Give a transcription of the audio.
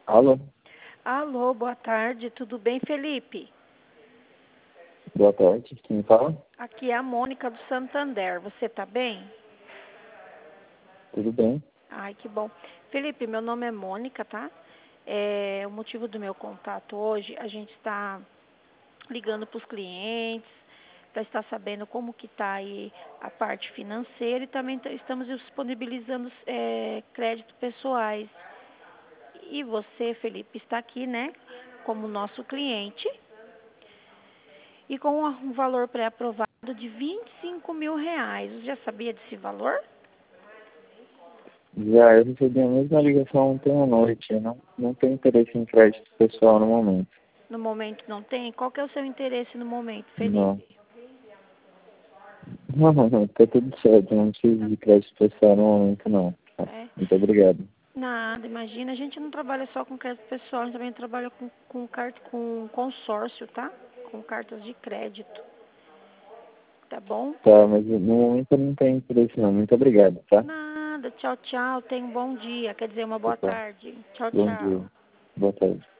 Alô? Alô, boa tarde, tudo bem, Felipe? Boa tarde, quem fala? Aqui é a Mônica do Santander, você tá bem? Tudo bem? Ai, que bom. Felipe, meu nome é Mônica, tá? O motivo do meu contato hoje, a gente está ligando para os clientes, para estar sabendo como que está aí a parte financeira e também estamos disponibilizando crédito pessoais. E você, Felipe, está aqui, né, como nosso cliente e com um valor pré-aprovado de R$ 25.000. Você já sabia desse valor? Já eu recebi a mesma ligação ontem à noite. Eu não tenho interesse em crédito pessoal no momento. No momento não tem? Qual que é o seu interesse no momento, Não. Felipe? Não, tá tudo certo. Eu não preciso de crédito pessoal no momento, não. Tá? É, Muito obrigado. nada, imagina, a gente não trabalha só com crédito pessoal, a gente também trabalha com consórcio, tá? Com cartas de crédito, tá bom? Tá, mas no momento eu não tenho interesse, não. Muito obrigado, tá? Nada, tchau, tchau, tenha um bom dia, quer dizer, uma boa Tá. tarde. Tchau, Bom tchau. dia. Boa tarde.